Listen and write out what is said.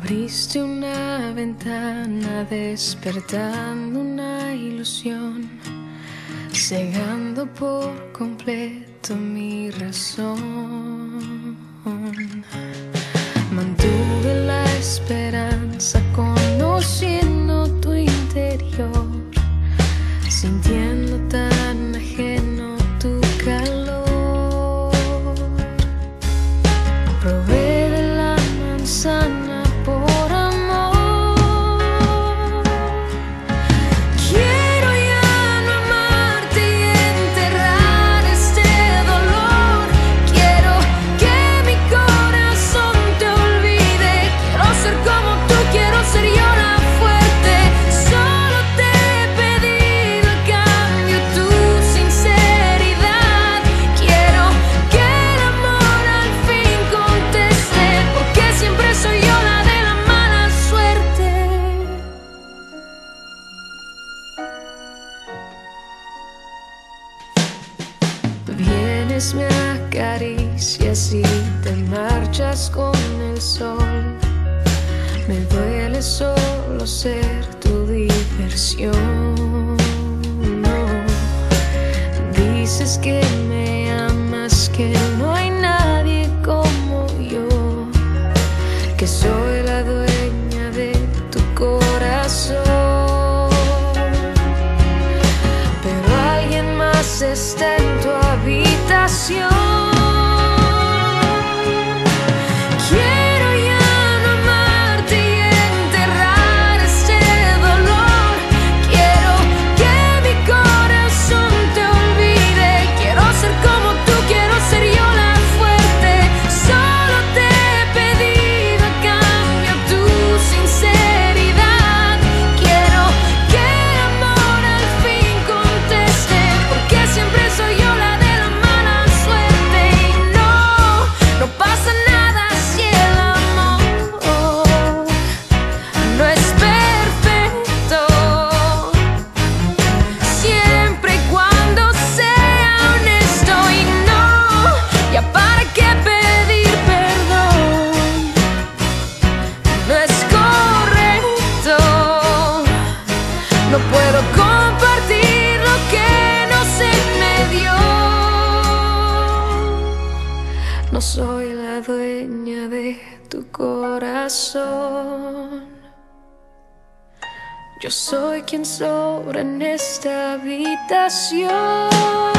Abriste una ventana despertando una ilusión, cegando por completo mi razón. Mantuve la esperanza conociendo tu interior, sintiendo tan ajeno tu calor. Probé de la manzana por amor. Quiero ya no amarte y enterrar este dolor. Quiero que mi corazón te olvide. Quiero ser como tú, quiero ser yo la fuerte. Solo te he pedido a cambio tu sinceridad. Quiero que el amor al fin conteste, porque siempre soy yo la de la mala suerte. Vienes, me acaricias y te marchas con el sol. Me duele solo ser tu diversión. No. Dices que me amas, que no hay nadie como yo, que soy la dueña de tu corazón. Pero alguien más está en tu habitación. Quiero ya no amarte y enterrar este dolor. Quiero que mi corazón te olvide. Quiero ser como tú, quiero ser yo la fuerte. Solo te he pedido a cambio tu sinceridad. Quiero que el amor al fin conteste, porque siempre soy yo la de la mala suerte. Y no pasa nada si el amor no es perfecto, siempre y cuando sea honesto. Y no, ya para qué pedir perdón, no es correcto. No puedo compartir lo que no se me dio. No soy la dueña de tu corazón. Yo soy quien sobra en esta habitación.